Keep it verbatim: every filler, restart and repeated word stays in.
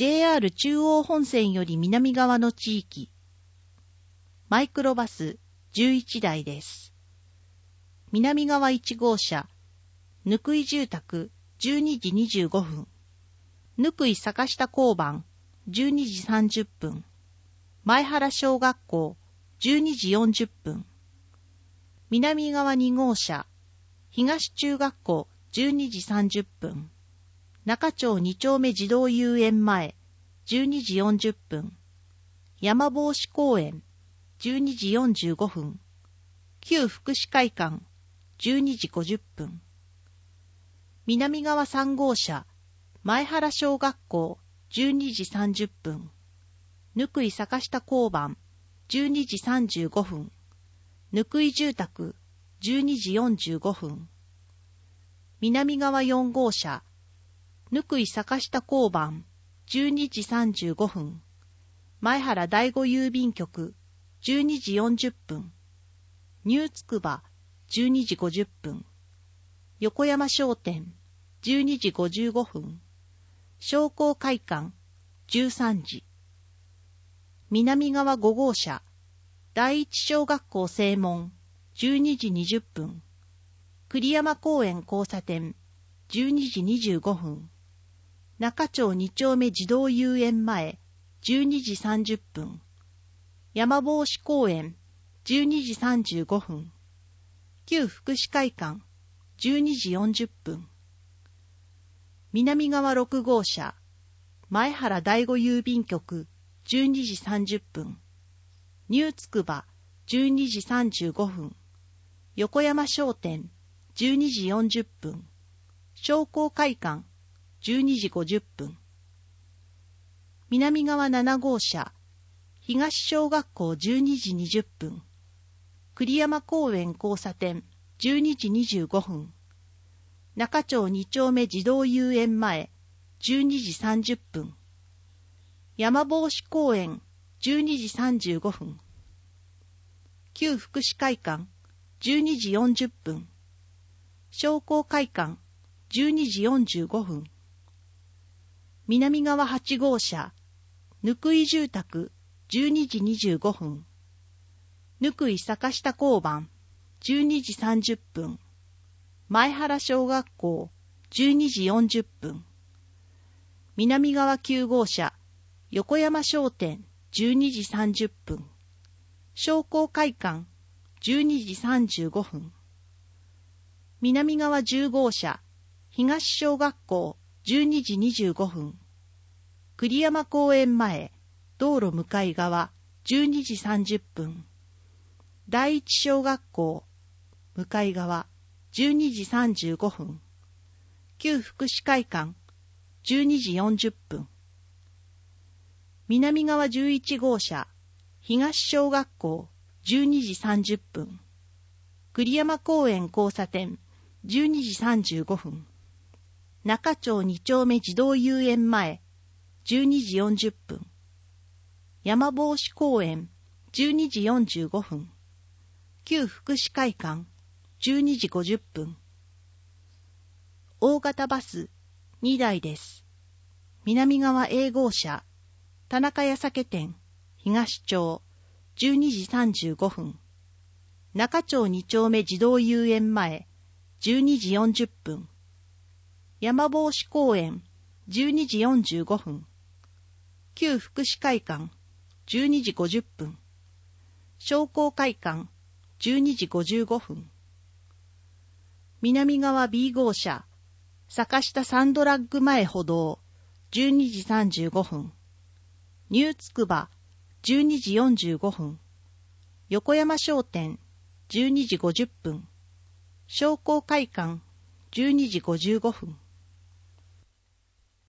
ジェイアール 中央本線より南側の地域。マイクロバスじゅういちだいです。南側いち号車、ぬくい住宅じゅうにじにじゅうごふん。ぬくい坂下交番じゅうにじさんじゅっぷん。前原小学校じゅうにじよんじゅっぷん。南側に号車、東中学校じゅうにじさんじゅっぷん。中町に丁目児童遊園前じゅうにじよんじゅっぷん。山帽子公園じゅうにじよんじゅうごふん。旧福祉会館じゅうにじごじゅっぷん。南側さん号車、前原小学校じゅうにじさんじゅっぷん。ぬくい坂下交番じゅうにじさんじゅうごふん。ぬくい住宅じゅうにじよんじゅうごふん。南側よん号車、ぬくい坂下交番じゅうにじさんじゅうごふん。前原第五郵便局じゅうにじよんじゅっぷん。ニューつくばじゅうにじごじゅっぷん。横山商店じゅうにじごじゅうごふん。商工会館じゅうさんじ。南側ご号車、第一小学校正門じゅうにじにじゅっぷん。栗山公園交差点じゅうにじにじゅうごふん。中町に丁目児童遊園前じゅうにじさんじゅっぷん。山帽子公園じゅうにじさんじゅうごふん。旧福祉会館じゅうにじよんじゅっぷん。南側ろく号車、前原第五郵便局じゅうにじさんじゅっぷん。ニューつくばじゅうにじさんじゅうごふん。横山商店じゅうにじよんじゅっぷん。商工会館じゅうにじごじゅっぷん。南側なな号車、東小学校じゅうにじにじゅっぷん。栗山公園交差点じゅうにじにじゅうごふん。中町に丁目児童遊園前じゅうにじさんじゅっぷん。山帽子公園じゅうにじさんじゅうごふん。旧福祉会館じゅうにじよんじゅっぷん。商工会館じゅうにじよんじゅうごふん。南側はち号車、ぬくい住宅じゅうにじにじゅうごふん。ぬくい坂下交番じゅうにじさんじゅっぷん。前原小学校じゅうにじよんじゅっぷん。南側きゅう号車、横山商店じゅうにじさんじゅっぷん。商工会館じゅうにじさんじゅうごふん。南側じゅう号車、東小学校じゅうにじにじゅうごふん。栗山公園前、道路向かい側じゅうにじさんじゅっぷん。第一小学校向かい側じゅうにじさんじゅうごふん。旧福祉会館じゅうにじよんじゅっぷん。南側じゅういち号車、東小学校じゅうにじさんじゅっぷん。栗山公園交差点じゅうにじさんじゅうごふん。中町に丁目児童遊園前じゅうにじよんじゅっぷん。山帽子公園じゅうにじよんじゅうごふん。旧福祉会館じゅうにじごじゅっぷん。大型バスにだいです。南側 A 号車、田中屋酒店東町じゅうにじさんじゅうごふん。中町に丁目児童遊園前じゅうにじよんじゅっぷん。山帽子公園じゅうにじよんじゅうごふん。旧福祉会館じゅうにじごじゅっぷん。商工会館じゅうにじごじゅうごふん。南側 B 号車、坂下サンドラッグ前歩道じゅうにじさんじゅうごふん。ニューつくばじゅうにじよんじゅうごふん。横山商店じゅうにじごじゅっぷん。商工会館じゅうにじごじゅうごふん。